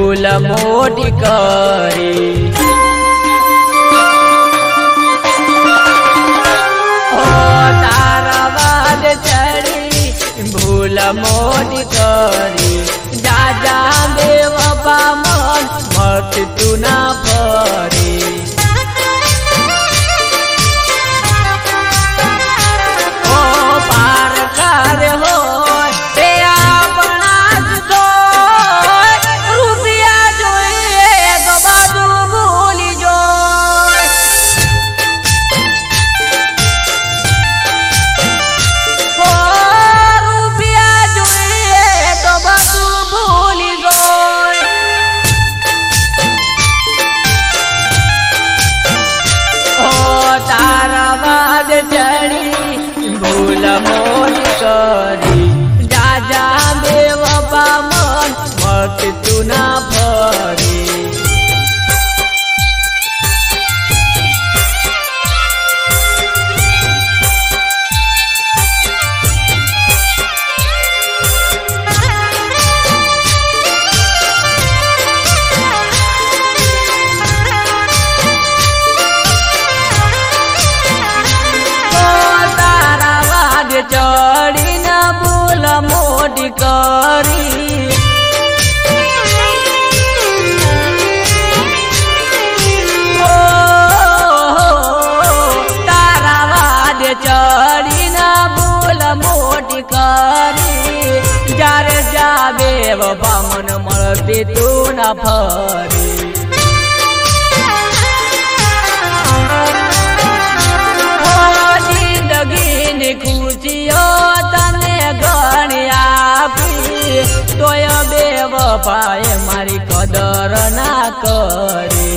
भूल मोटी करी। ओ तारा बाद चढ़ी भूल मोटी करी। जा जा बेवफा मन मत तू ना परी। ओ पार कर हो भूल मोटी करी। जा जा बेवफा मन मत तू ना परी। चढ़ी न भूल मोटी करी। ओ तारा बाद चढ़ी न भूल मोटी करी। जारे जाबे बामन मरती तू न फरी। खुशियो तने गणिया तोय बेवफाए मारी कदर ना करी।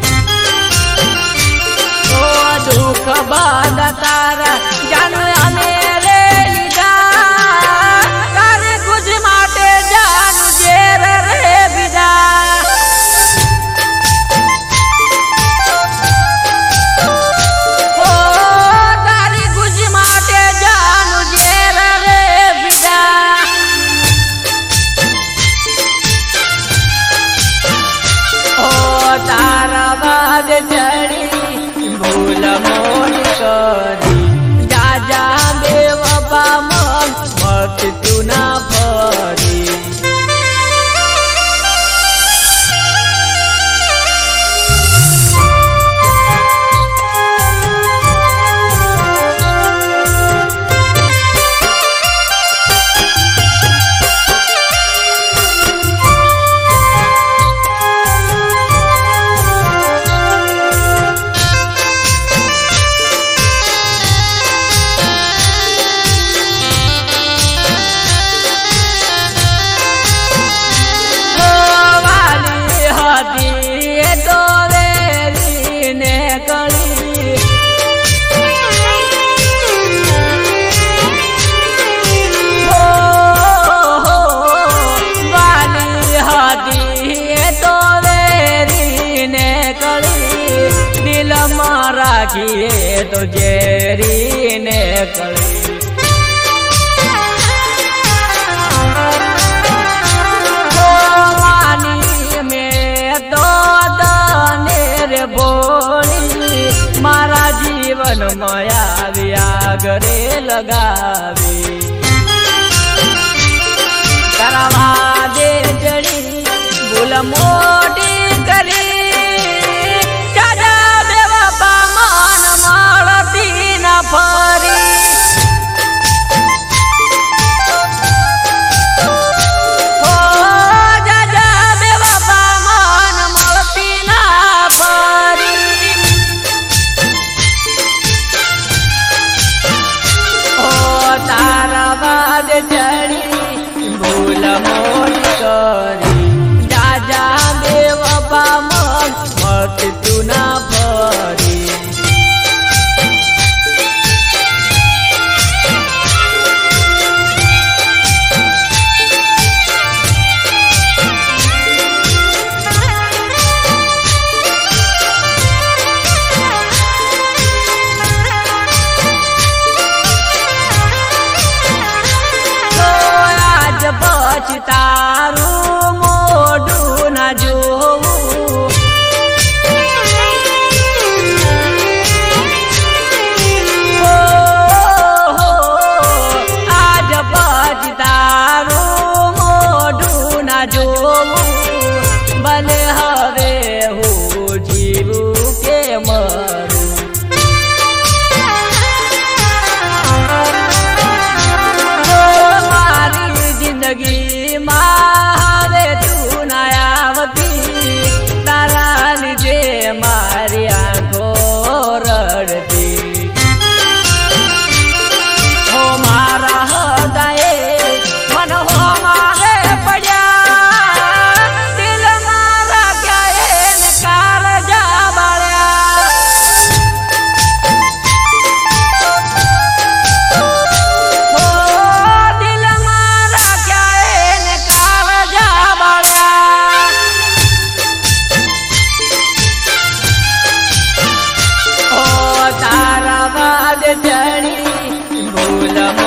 ओ दुख बाद तारा जान मेरे लीधा तारे कुछ माटे जानू जेर रे विदा। तारा बाद चढ़ी भूल मोटी करी। जा जा बेवफा मन मत तू ना परी। दिल मारा किए तो जेरी ने कली। वानी में तो दानेर बोली मारा जीवन माया व्यागरे लगावी। करवा दे जड़ी भूल मोटी करी। चढ़ी भूल मोटी करी। जा जा बेवफा मन मत तू ना परी। तारू मोडू न जो भूल